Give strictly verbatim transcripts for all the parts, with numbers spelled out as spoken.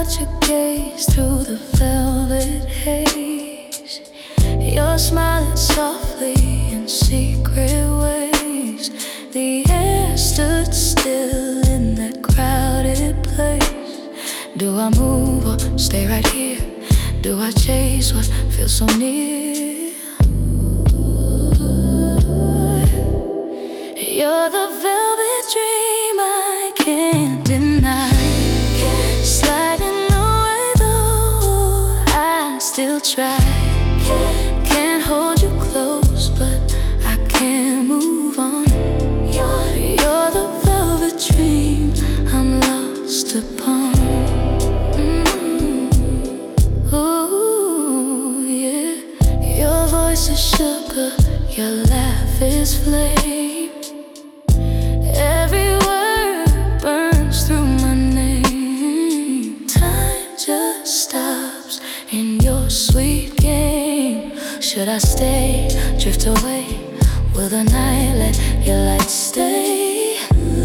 watch your gaze through the velvet haze. You're smiling softly in secret ways. The air stood still in that crowded place. Do I move or stay right here? Do I chase what feels so near? You're the velvet dream I can't deny. Sliding away though I still try. Can't hold you close but I can't move on. You're the velvet dream I'm lost upon. Mm-hmm. Ooh, yeah. Your voice is sugar, your laugh is flame. Every word burns through my name. Time just stops in your sweet game. Should I stay, drift away? Will the night let your light stay?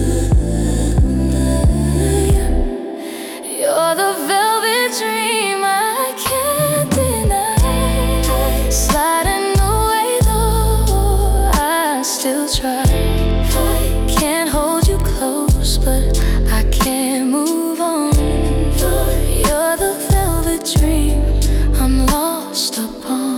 You're the velvet dream I can't deny. Sliding away though I still try. Can't hold you close but I can't move on. You're the velvet dream I'm lost upon.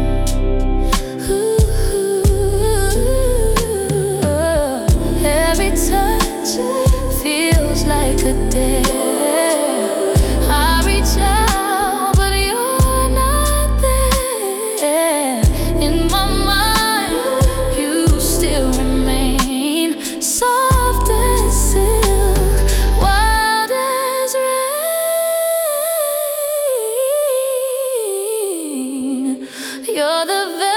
Every touch feels like a dare. I reach out, but you're not there. In my mind, you still remain soft as silk, wild as rain. You're the